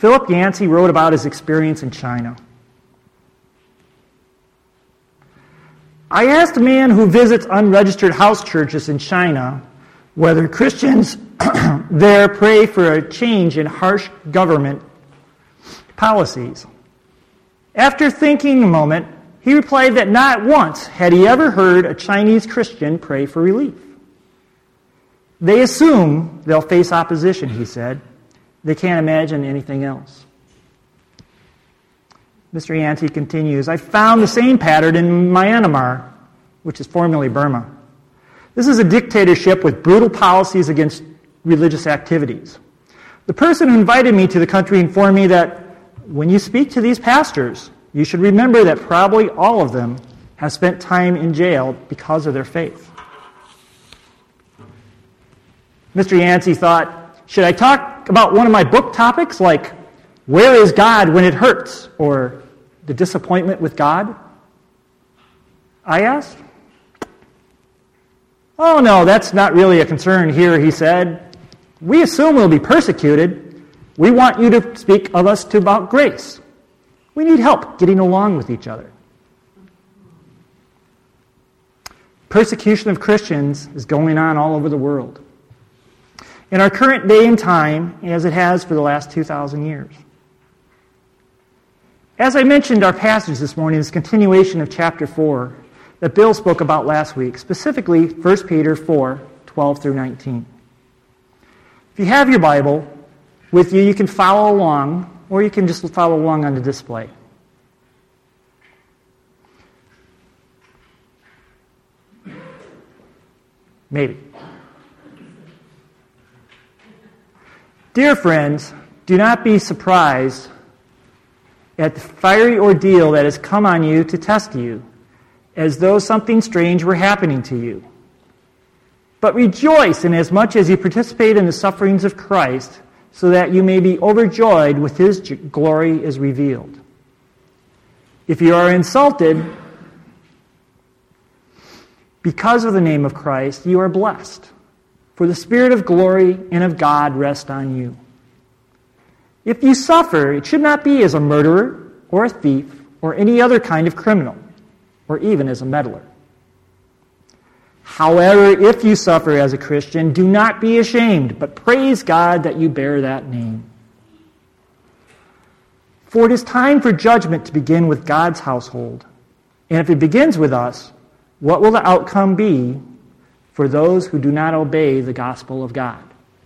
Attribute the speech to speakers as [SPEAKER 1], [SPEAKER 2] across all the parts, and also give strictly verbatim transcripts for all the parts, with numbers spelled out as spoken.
[SPEAKER 1] Philip Yancey wrote about his experience in China. I asked a man who visits unregistered house churches in China whether Christians there pray for a change in harsh government policies. After thinking a moment, he replied that not once had he ever heard a Chinese Christian pray for relief. They assume they'll face opposition, he said. They can't imagine anything else. Mister Yancey continues, I found the same pattern in Myanmar, which is formerly Burma. This is a dictatorship with brutal policies against religious activities. The person who invited me to the country informed me that when you speak to these pastors, you should remember that probably all of them have spent time in jail because of their faith. Mister Yancey thought, should I talk about one of my book topics like, where is God when it hurts, or the disappointment with God? I asked. Oh, no, that's not really a concern here, he said. We assume we'll be persecuted. We want you to speak of us to about grace. We need help getting along with each other. Persecution of Christians is going on all over the world. In our current day and time, as it has for the last two thousand years. As I mentioned, our passage this morning is a continuation of chapter four that Bill spoke about last week, specifically First Peter four, twelve through nineteen. If you have your Bible with you, you can follow along, or you can just follow along on the display. Maybe. Dear friends, do not be surprised at the fiery ordeal that has come on you to test you, as though something strange were happening to you. But rejoice inasmuch as you participate in the sufferings of Christ, so that you may be overjoyed with his glory is revealed. If you are insulted because of the name of Christ, you are blessed, for the Spirit of glory and of God rest on you. If you suffer, it should not be as a murderer or a thief or any other kind of criminal, or even as a meddler. However, if you suffer as a Christian, do not be ashamed, but praise God that you bear that name. For it is time for judgment to begin with God's household. And if it begins with us, what will the outcome be for those who do not obey the gospel of God?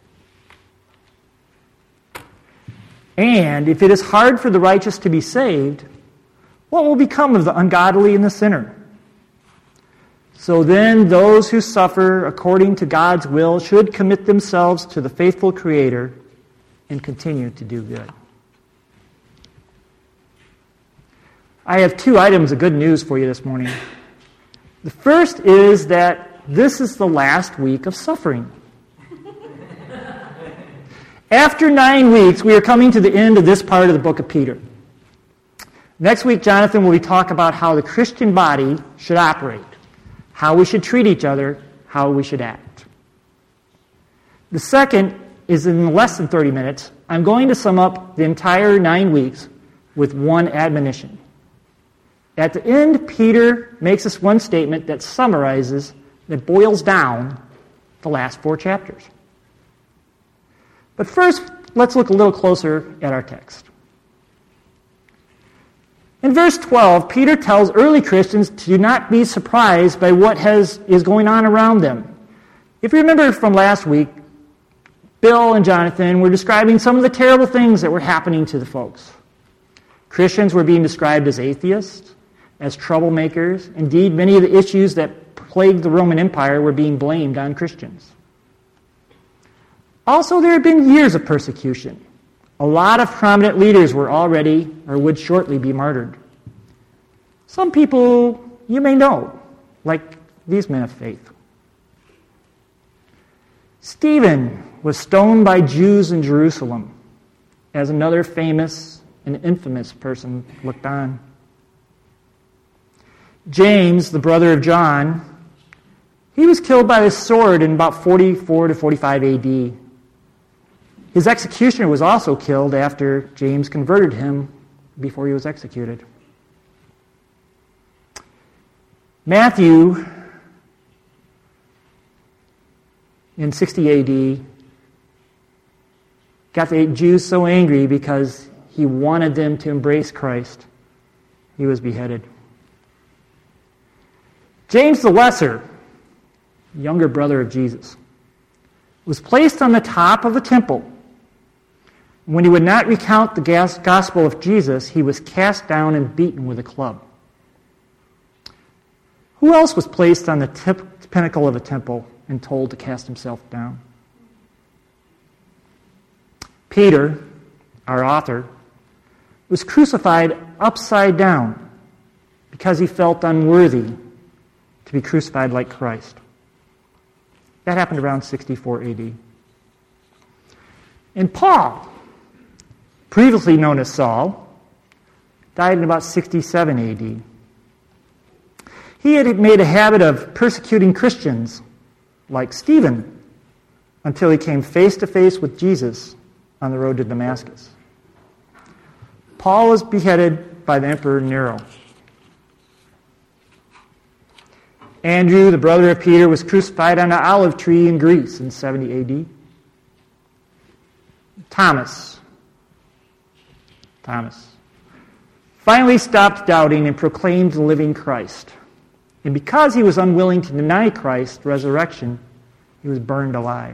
[SPEAKER 1] And if it is hard for the righteous to be saved, what will become of the ungodly and the sinner? So then those who suffer according to God's will should commit themselves to the faithful Creator and continue to do good. I have two items of good news for you this morning. The first is that this is the last week of suffering. After nine weeks, we are coming to the end of this part of the book of Peter. Next week, Jonathan will be talking about how the Christian body should operate, how we should treat each other, how we should act. The second is in less than thirty minutes. I'm going to sum up the entire nine weeks with one admonition. At the end, Peter makes us one statement that summarizes, that boils down the last four chapters. But first, let's look a little closer at our text. In verse twelve, Peter tells early Christians to not be surprised by what has, is going on around them. If you remember from last week, Bill and Jonathan were describing some of the terrible things that were happening to the folks. Christians were being described as atheists, as troublemakers. Indeed, many of the issues that plagued the Roman Empire were being blamed on Christians. Also, there had been years of persecution. A lot of prominent leaders were already or would shortly be martyred. Some people you may know, like these men of faith. Stephen was stoned by Jews in Jerusalem as another famous and infamous person looked on. James, the brother of John, he was killed by the sword in about forty-four to forty-five A D. His executioner was also killed after James converted him before he was executed. Matthew, in sixty A D, got the Jews so angry because he wanted them to embrace Christ. He was beheaded. James the Lesser, younger brother of Jesus, was placed on the top of the temple. When he would not recount the gospel of Jesus, he was cast down and beaten with a club. Who else was placed on the tip, pinnacle of a temple and told to cast himself down? Peter, our author, was crucified upside down because he felt unworthy to be crucified like Christ. That happened around sixty-four A D. And Paul, previously known as Saul, died in about sixty-seven A D. He had made a habit of persecuting Christians, like Stephen, until he came face to face with Jesus on the road to Damascus. Paul was beheaded by the Emperor Nero. Andrew, the brother of Peter, was crucified on an olive tree in Greece in seventy A D. Thomas, Thomas, finally stopped doubting and proclaimed the living Christ. And because he was unwilling to deny Christ's resurrection, he was burned alive.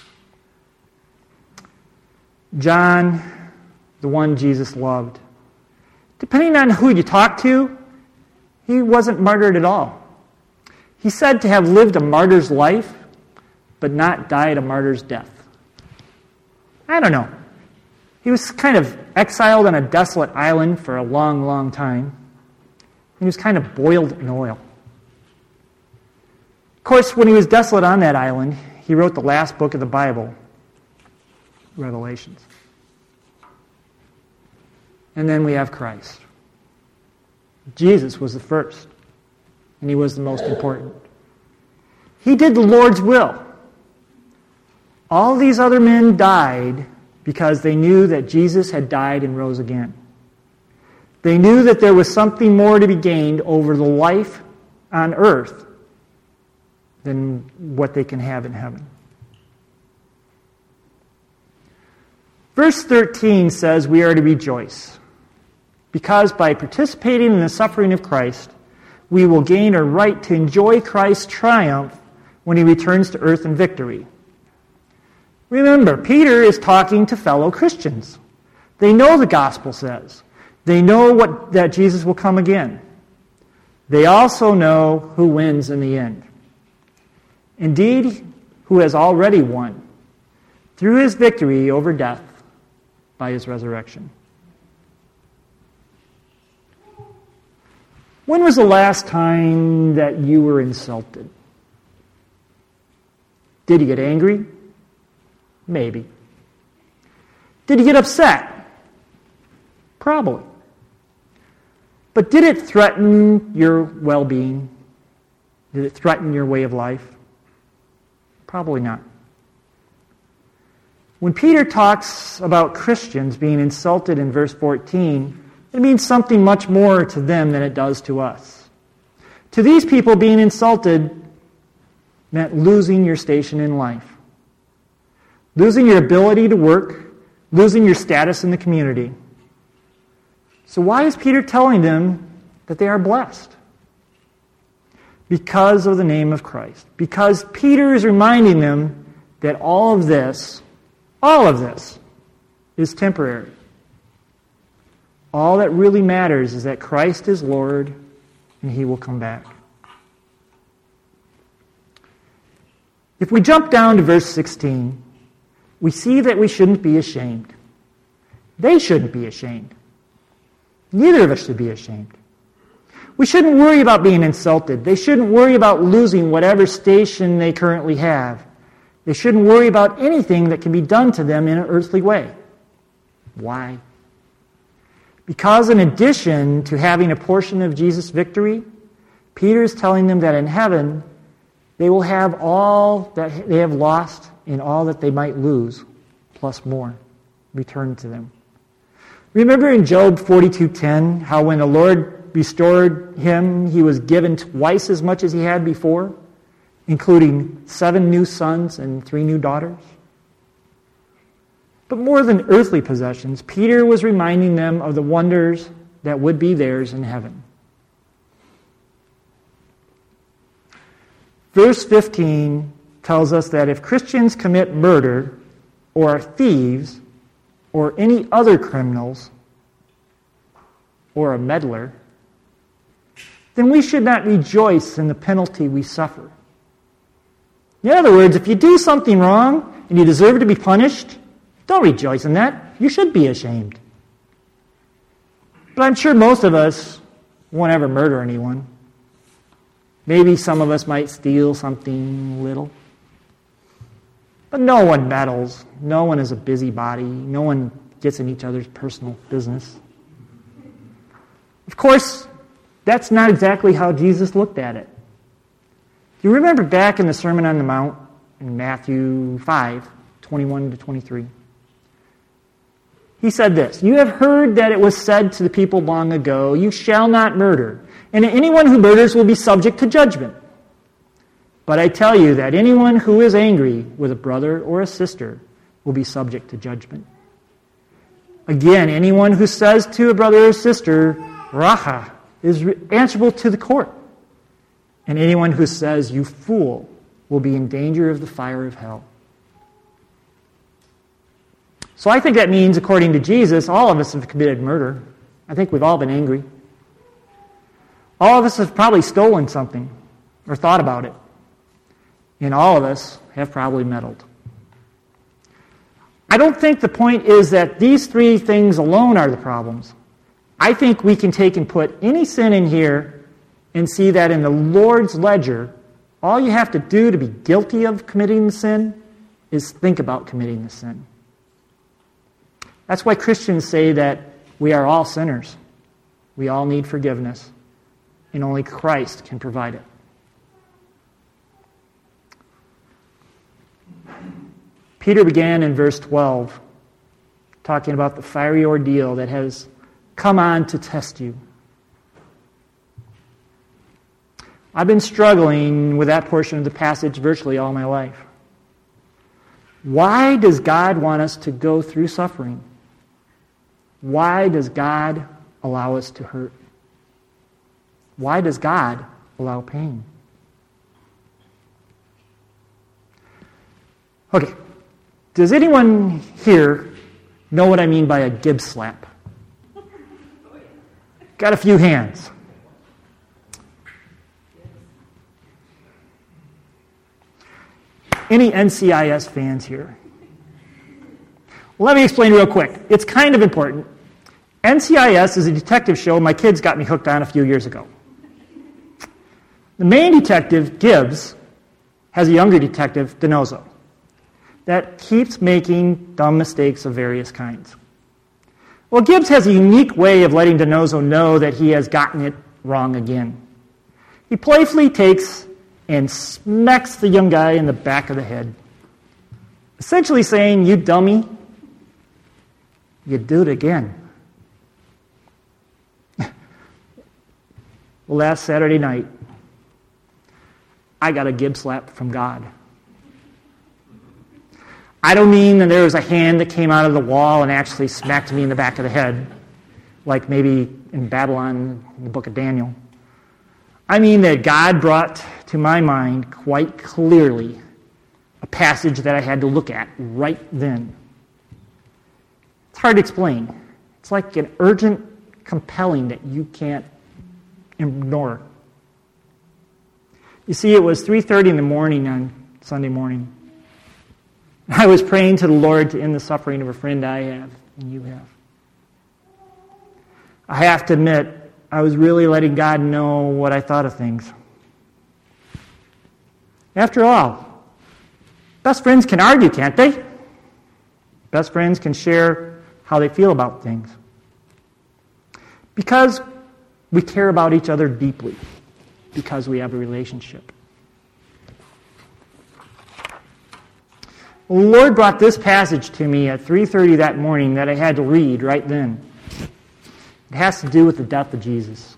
[SPEAKER 1] John, the one Jesus loved. Depending on who you talk to, he wasn't martyred at all. He's said to have lived a martyr's life, but not died a martyr's death. I don't know. He was kind of exiled on a desolate island for a long, long time. He was kind of boiled in oil. Of course, when he was desolate on that island, he wrote the last book of the Bible, Revelations. And then we have Christ. Jesus was the first, and he was the most important. He did the Lord's will. All these other men died because they knew that Jesus had died and rose again. They knew that there was something more to be gained over the life on earth than what they can have in heaven. Verse thirteen says we are to rejoice, because by participating in the suffering of Christ, we will gain a right to enjoy Christ's triumph when he returns to earth in victory. Remember, Peter is talking to fellow Christians. They know the gospel says. They know what, that Jesus will come again. They also know who wins in the end. Indeed, who has already won through his victory over death by his resurrection. When was the last time that you were insulted? Did you get angry? Maybe. Did you get upset? Probably. But did it threaten your well-being? Did it threaten your way of life? Probably not. When Peter talks about Christians being insulted in verse fourteen, it means something much more to them than it does to us. To these people, being insulted meant losing your station in life, losing your ability to work, losing your status in the community. So why is Peter telling them that they are blessed? Because of the name of Christ. Because Peter is reminding them that all of this, all of this, is temporary. All that really matters is that Christ is Lord and he will come back. If we jump down to verse sixteen, we see that we shouldn't be ashamed. They shouldn't be ashamed. Neither of us should be ashamed. We shouldn't worry about being insulted. They shouldn't worry about losing whatever station they currently have. They shouldn't worry about anything that can be done to them in an earthly way. Why? Because in addition to having a portion of Jesus' victory, Peter is telling them that in heaven, they will have all that they have lost and all that they might lose, plus more returned to them. Remember in Job forty-two ten, how when the Lord restored him, he was given twice as much as he had before, including seven new sons and three new daughters? But more than earthly possessions, Peter was reminding them of the wonders that would be theirs in heaven. Verse fifteen tells us that if Christians commit murder or are thieves or any other criminals or a meddler, then we should not rejoice in the penalty we suffer. In other words, if you do something wrong and you deserve to be punished, don't rejoice in that. You should be ashamed. But I'm sure most of us won't ever murder anyone. Maybe some of us might steal something little. But no one meddles. No one is a busybody. No one gets in each other's personal business. Of course, that's not exactly how Jesus looked at it. You remember back in the Sermon on the Mount in Matthew five, twenty-one to twenty-three. He said this, "You have heard that it was said to the people long ago, 'You shall not murder, and anyone who murders will be subject to judgment.' But I tell you that anyone who is angry with a brother or a sister will be subject to judgment. Again, anyone who says to a brother or sister, 'Racha,' is answerable to the court. And anyone who says, 'You fool,' will be in danger of the fire of hell." So I think that means, according to Jesus, all of us have committed murder. I think we've all been angry. All of us have probably stolen something or thought about it. And all of us have probably meddled. I don't think the point is that these three things alone are the problems. I think we can take and put any sin in here and see that in the Lord's ledger, all you have to do to be guilty of committing the sin is think about committing the sin. That's why Christians say that we are all sinners. We all need forgiveness, and only Christ can provide it. Peter began in verse twelve, talking about the fiery ordeal that has come on to test you. I've been struggling with that portion of the passage virtually all my life. Why does God want us to go through suffering? Why does God allow us to hurt? Why does God allow pain? Okay, does anyone here know what I mean by a Gibbs slap? Got a few hands. Any N C I S fans here? Well, let me explain real quick. It's kind of important. N C I S is a detective show my kids got me hooked on a few years ago. The main detective, Gibbs, has a younger detective, DiNozzo, that keeps making dumb mistakes of various kinds. Well, Gibbs has a unique way of letting DiNozzo know that he has gotten it wrong again. He playfully takes and smacks the young guy in the back of the head, essentially saying, "You dummy, you do it again." Well, last Saturday night, I got a Gibbs slap from God. I don't mean that there was a hand that came out of the wall and actually smacked me in the back of the head, like maybe in Babylon, in the book of Daniel. I mean that God brought to my mind quite clearly a passage that I had to look at right then. It's hard to explain. It's like an urgent compelling that you can't ignore. You see, it was three thirty in the morning on Sunday morning. I was praying to the Lord to end the suffering of a friend I have and you have. I have to admit, I was really letting God know what I thought of things. After all, best friends can argue, can't they? Best friends can share how they feel about things. Because we care about each other deeply. Because we have a relationship. Well, the Lord brought this passage to me at three thirty that morning that I had to read right then. It has to do with the death of Jesus.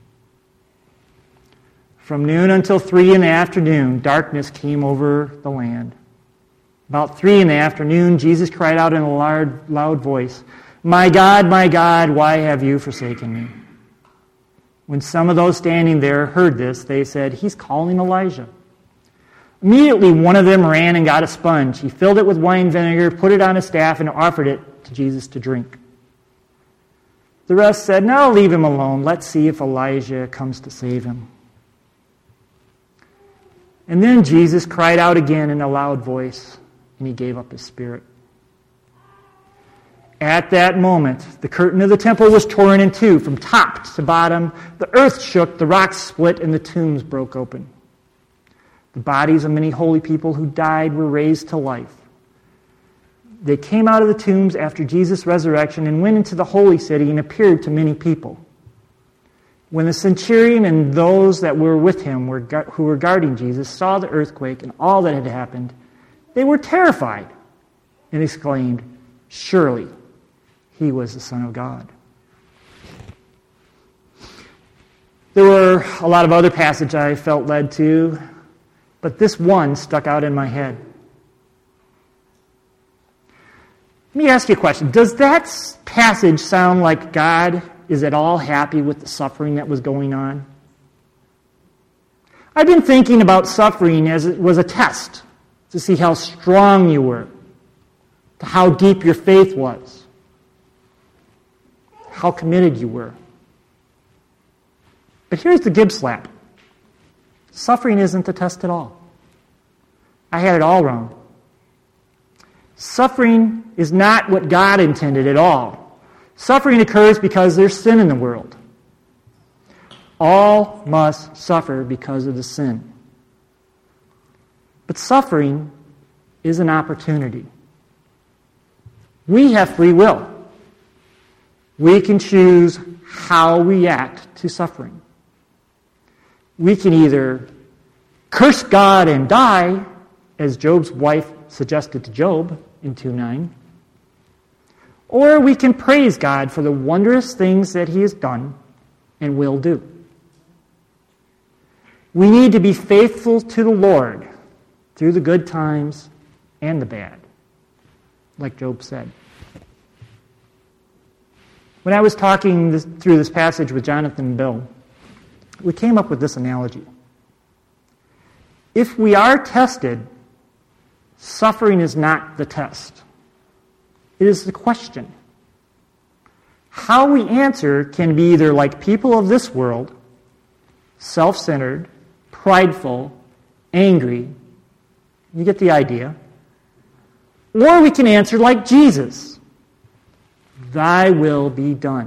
[SPEAKER 1] From noon until three in the afternoon, darkness came over the land. About three in the afternoon, Jesus cried out in a loud, loud voice, "My God, my God, why have you forsaken me?" When some of those standing there heard this, they said, "He's calling Elijah." Immediately one of them ran and got a sponge. He filled it with wine vinegar, put it on a staff, and offered it to Jesus to drink. The rest said, "No, leave him alone. Let's see if Elijah comes to save him." And then Jesus cried out again in a loud voice, and he gave up his spirit. At that moment, the curtain of the temple was torn in two, from top to bottom. The earth shook, the rocks split, and the tombs broke open. The bodies of many holy people who died were raised to life. They came out of the tombs after Jesus' resurrection and went into the holy city and appeared to many people. When the centurion and those that were with him were, who were guarding Jesus saw the earthquake and all that had happened, they were terrified and exclaimed, "Surely he was the Son of God." There were a lot of other passages I felt led to, but this one stuck out in my head. Let me ask you a question. Does that passage sound like God is at all happy with the suffering that was going on? I've been thinking about suffering as it was a test to see how strong you were, to how deep your faith was, how committed you were. But here's the Gibbs slap. Suffering isn't the test at all. I had it all wrong. Suffering is not what God intended at all. Suffering occurs because there's sin in the world. All must suffer because of the sin. But suffering is an opportunity. We have free will. We can choose how we react to suffering. We can either curse God and die, as Job's wife suggested to Job in two nine, or we can praise God for the wondrous things that he has done and will do. We need to be faithful to the Lord through the good times and the bad, like Job said. When I was talking this, through this passage with Jonathan and Bill, we came up with this analogy. If we are tested, suffering is not the test. It is the question. How we answer can be either like people of this world, self-centered, prideful, angry. You get the idea. Or we can answer like Jesus. Thy will be done.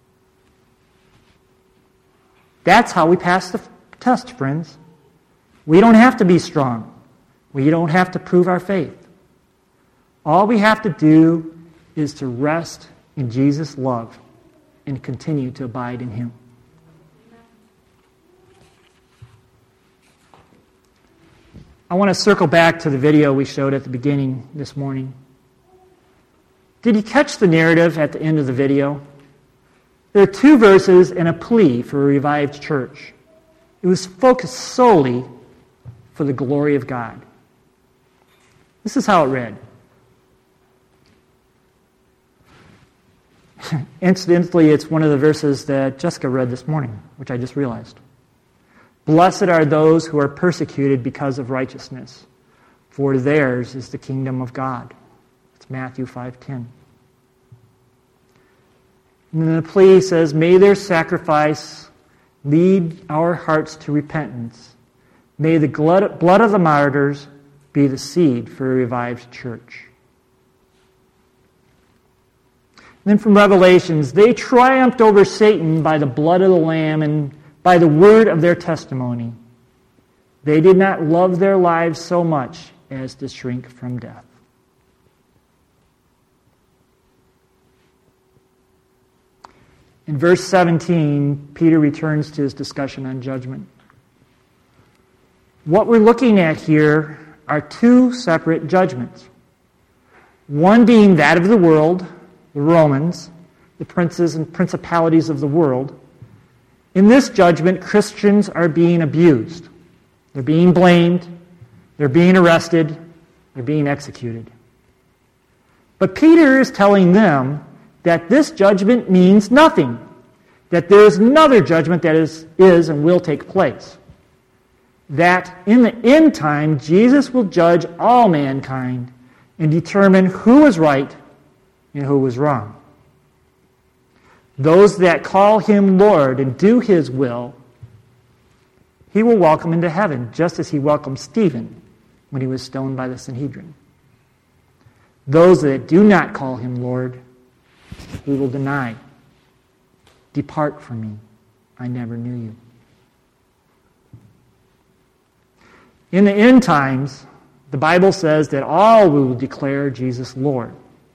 [SPEAKER 1] That's how we pass the test, friends. We don't have to be strong. We don't have to prove our faith. All we have to do is to rest in Jesus' love and continue to abide in him. I want to circle back to the video we showed at the beginning this morning. Did you catch the narrative at the end of the video? There are two verses and a plea for a revived church. It was focused solely for the glory of God. This is how it read. Incidentally, it's one of the verses that Jessica read this morning, which I just realized. Blessed are those who are persecuted because of righteousness, for theirs is the kingdom of God. It's Matthew five ten. And then the plea says, may their sacrifice lead our hearts to repentance. May the blood of the martyrs be the seed for a revived church. And then from Revelations, they triumphed over Satan by the blood of the Lamb and by the word of their testimony. They did not love their lives so much as to shrink from death. In verse seventeen, Peter returns to his discussion on judgment. What we're looking at here are two separate judgments. One being that of the world, the Romans, the princes and principalities of the world. In this judgment, Christians are being abused. They're being blamed. They're being arrested. They're being executed. But Peter is telling them that this judgment means nothing, that there is another judgment that is, is and will take place, that in the end time, Jesus will judge all mankind and determine who was right and who was wrong. Those that call him Lord and do his will, he will welcome into heaven, just as he welcomed Stephen when he was stoned by the Sanhedrin. Those that do not call him Lord, he will deny. Depart from me, I never knew you. In the end times, the Bible says that all will declare Jesus Lord.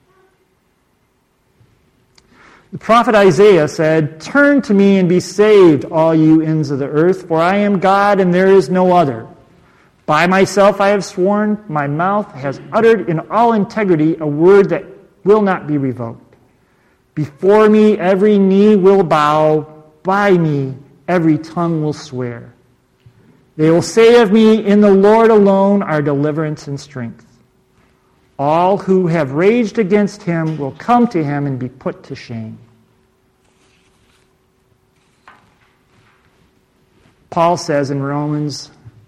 [SPEAKER 1] The prophet Isaiah said, "Turn to me and be saved, all you ends of the earth, for I am God and there is no other. By myself I have sworn, my mouth has uttered in all integrity a word that will not be revoked. Before me every knee will bow, by me every tongue will swear. They will say of me, in the Lord alone are deliverance and strength. All who have raged against him will come to him and be put to shame." Paul says in Romans,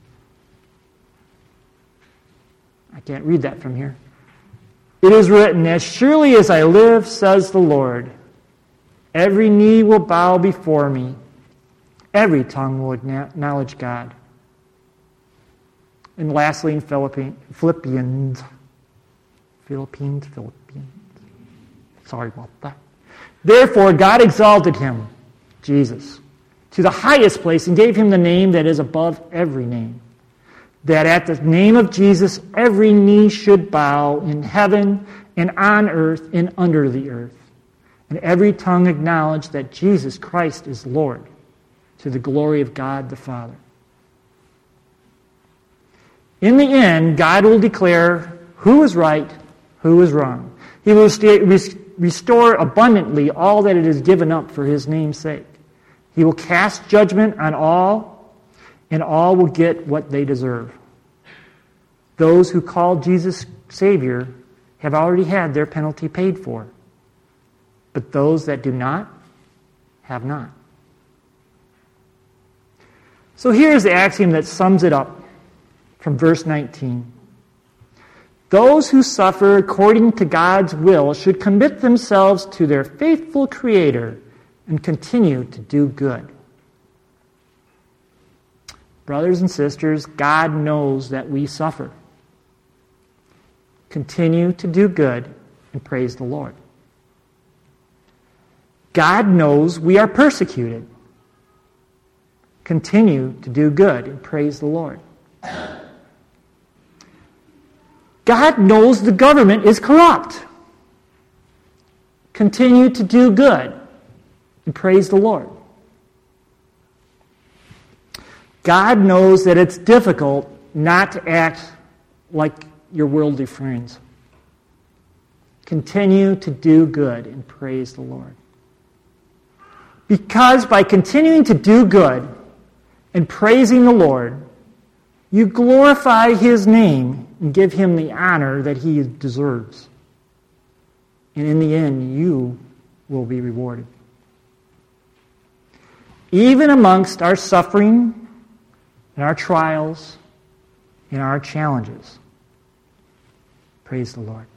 [SPEAKER 1] I can't read that from here. It is written, "As surely as I live, says the Lord, every knee will bow before me, every tongue will acknowledge God." And lastly, in Philippians, Philippians, Philippines, Philippians, sorry about that. "Therefore God exalted him," Jesus, "to the highest place and gave him the name that is above every name, that at the name of Jesus every knee should bow in heaven and on earth and under the earth, and every tongue acknowledge that Jesus Christ is Lord, to the glory of God the Father." In the end, God will declare who is right, who is wrong. He will restore abundantly all that it is given up for his name's sake. He will cast judgment on all, and all will get what they deserve. Those who call Jesus Savior have already had their penalty paid for, but those that do not have not. So here's the axiom that sums it up from verse nineteen. Those who suffer according to God's will should commit themselves to their faithful Creator and continue to do good. Brothers and sisters, God knows that we suffer. Continue to do good and praise the Lord. God knows we are persecuted. Continue to do good and praise the Lord. God knows the government is corrupt. Continue to do good and praise the Lord. God knows that it's difficult not to act like your worldly friends. Continue to do good and praise the Lord. Because by continuing to do good and praising the Lord, you glorify his name and give him the honor that he deserves. And in the end, you will be rewarded. Even amongst our suffering and our trials and our challenges, praise the Lord.